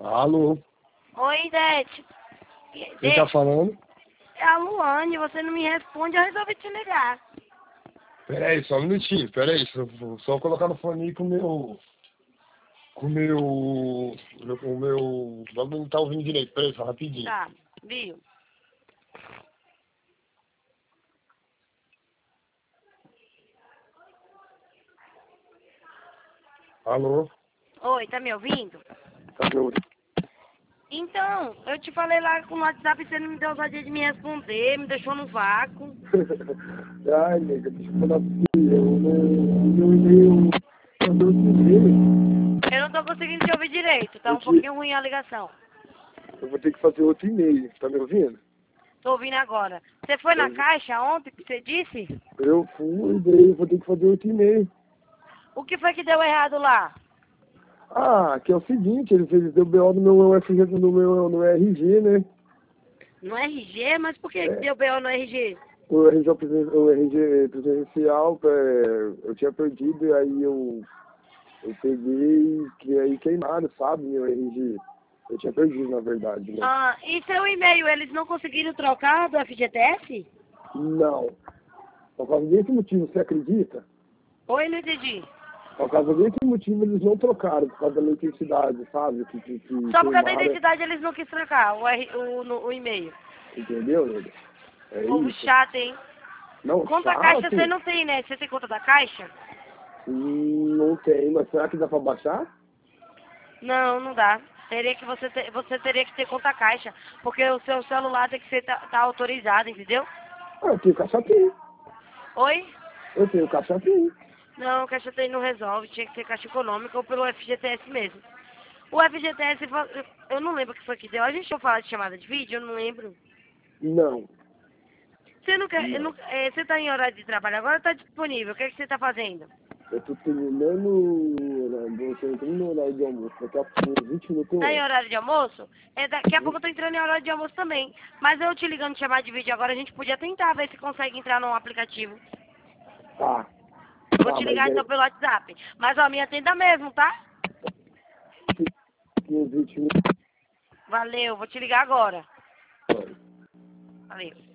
Alô? Oi, Dete. Quem tá falando? É a Luane, você não me responde, eu resolvi te ligar. Peraí, só um minutinho, peraí. Só colocar no fone aí com o meu... Não tá ouvindo direito, peraí, só rapidinho. Tá, viu? Alô? Oi, tá me ouvindo? Tá me ouvindo? Então, eu te falei lá com o WhatsApp e você não me deu ousadia de me responder, me deixou no vácuo. Ai, nega, deixa eu falar assim, meu e-mail... Mandou esse e-mail. Eu não tô conseguindo te ouvir direito, tá um pouquinho ruim a ligação. Eu vou ter que fazer outro e-mail, tá me ouvindo? Tô ouvindo agora. Você foi na caixa ontem que você disse? Eu fui, daí eu vou ter que fazer outro e-mail. O que foi que deu errado lá? Ah, que é o seguinte, eles deu BO no meu UFG, no RG, né? No RG? Mas por que deu BO no RG? O RG presidencial, eu tinha perdido e aí eu peguei que aí queimaram, sabe, meu RG. Eu tinha perdido, na verdade, né? Ah, e seu e-mail, eles não conseguiram trocar do FGTS? Não. Por causa desse motivo, você acredita? Oi, não entendi. Por causa desse motivo, eles não trocaram, por causa da minha identidade, sabe? Que Só por causa da queimaram, identidade eles não quis trocar o e-mail. entendeu, nega? É Povo isso. chato, hein? Não, Conta chato? Caixa você não tem, né? Você tem conta da Caixa? Não tem, mas será que dá pra baixar? Não, não dá. Teria que você teria que ter conta Caixa, porque o seu celular tem que ser tá autorizado, entendeu? Ah, eu tenho caixa tem. Oi? Eu tenho caixa tem. Não, Caixa tem não resolve, tinha que ser Caixa Econômica ou pelo FGTS mesmo. O FGTS, eu não lembro o que foi que deu. A gente vai falar de chamada de vídeo, eu não lembro. Não. Você não quer, Não. você tá em horário de trabalho agora ou tá disponível? O que é que você tá fazendo? Eu tô terminando, eu tô entrando no horário de almoço. Daqui a pouco, 20 minutos eu Tá em entro. horário de almoço? Daqui a pouco eu tô entrando em horário de almoço também. Mas eu te ligando de chamada de vídeo agora, a gente podia tentar ver se consegue entrar num aplicativo. Tá. Vou Tá, te mas ligar é então pelo WhatsApp. Mas ó, me atenda mesmo, tá? 15, 20 minutos. Valeu, vou te ligar agora. Valeu.